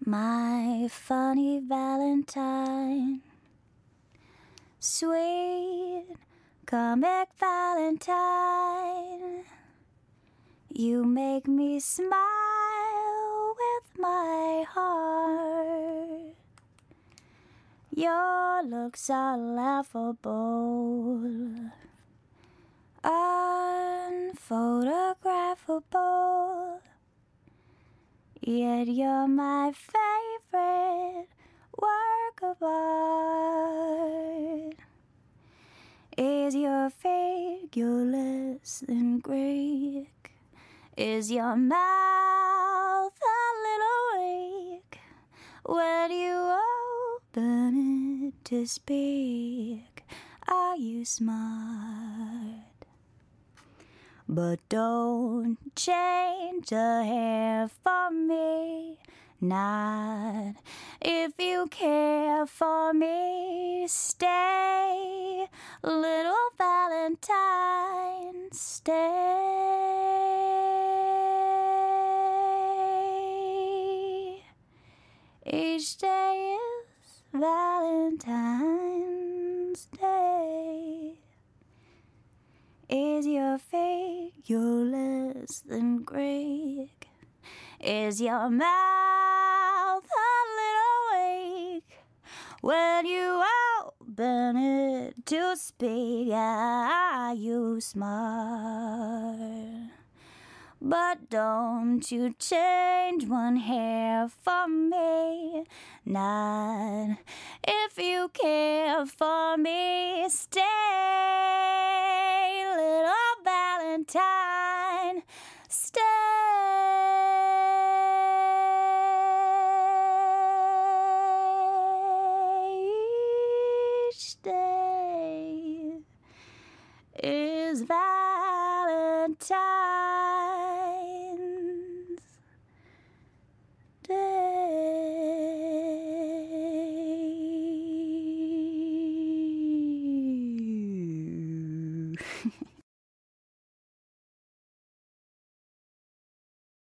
my funny Valentine, sweet comic Valentine, you make me smile with my heart. Your looks are laughable, unphotographable, yet you're my favorite work of art. Is your figure less than Greek? Is your mouth a little weak when you open it to speak? Are you smart? But don't change a hair for me, not if you care for me. Stay, little Valentine, stay. Each day is Valentine's Day. Is your figure less than Greek? Is your mouth a little weak when you open it to speak? Are you smart? But don't you change one hair for me, not if you care for me. Stay, little Valentine, stay. Each day is Valentine's Day.